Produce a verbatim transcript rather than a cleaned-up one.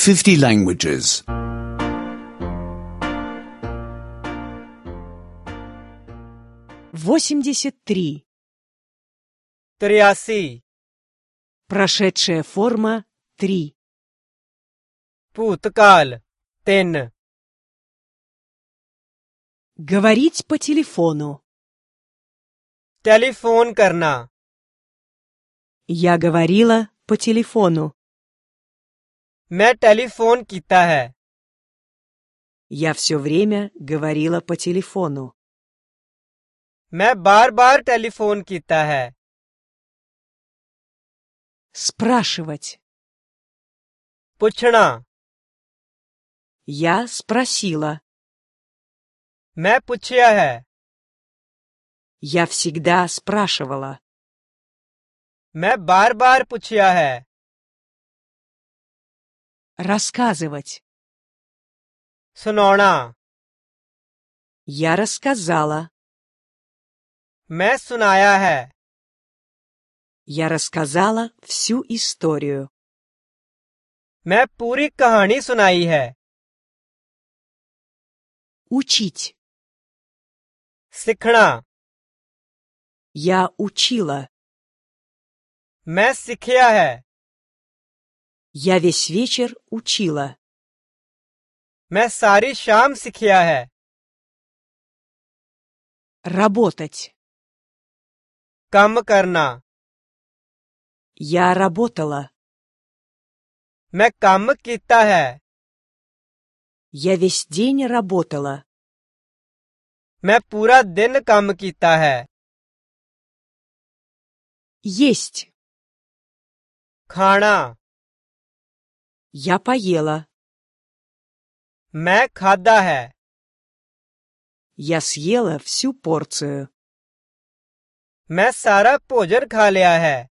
fifty languages. восемьдесят три. तिरासी Прошедшая форма три. भूतकाल तीन Говорить по телефону. टेलीफोन करना Я говорила по телефону. मैं टेलीफोन कीता है Я все время говорила по телефону. मैं बार-बार टेलीफोन कीता है Спрашивать. पूछना Я спросила. मैं पूछया है Я всегда спрашивала. मैं बार-बार पूछया है Рассказывать. सुनाना Я рассказала. मैं सुनाया है Я рассказала всю историю. मैं पूरी कहानी सुनाई है Учить. सीखना Я учила. मैं सीखया है Я весь вечер учила. मैं सारी शाम सीखया है Работать. काम करना Я работала. मैं काम कीता है Я весь день работала. मैं पूरा दिन काम कीता है Есть. खाना Я поела. मैं खादा है Я съела всю порцию. मैं सारा भोजन खा लिया है